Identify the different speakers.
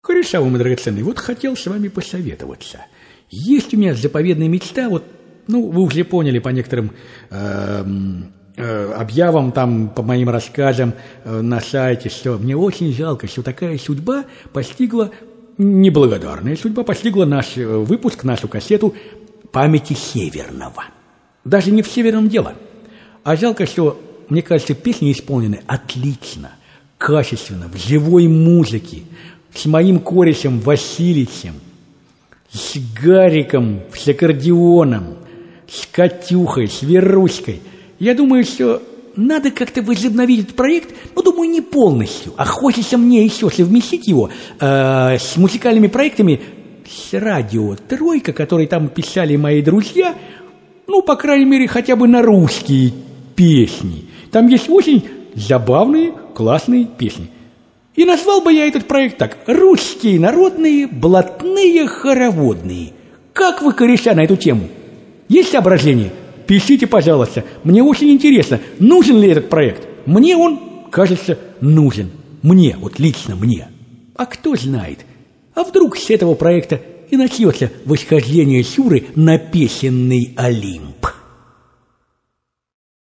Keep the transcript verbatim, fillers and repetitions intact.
Speaker 1: Кореша вы, мой драгоценный, вот хотел с вами посоветоваться. Есть у меня заповедная мечта, вот, ну, вы уже поняли по некоторым э, э, объявам, там, по моим рассказам э, на сайте, что мне очень жалко, что такая судьба постигла, неблагодарная судьба постигла наш выпуск, нашу кассету «Памяти Северного». Даже не в Северном дело, а жалко, что, мне кажется, песни исполнены отлично, качественно, в живой музыке, с моим корешем Василичем, с Гариком, с аккордеоном, с Катюхой, с Веруськой. Я думаю, что надо как-то возобновить этот проект, но, думаю, не полностью, а хочется мне еще совместить его э, с музыкальными проектами, с радио «Тройка», которые там писали мои друзья, ну, по крайней мере, хотя бы на русские песни. Там есть очень забавные, классные песни. И назвал бы я этот проект так: «Русские народные блатные хороводные». Как вы, кореша, на эту тему? Есть соображения? Пишите, пожалуйста. Мне очень интересно, нужен ли этот проект. Мне он, кажется, нужен. Мне, вот лично мне. А кто знает, а вдруг с этого проекта и начнется восхождение Сюры на песенный Олимп.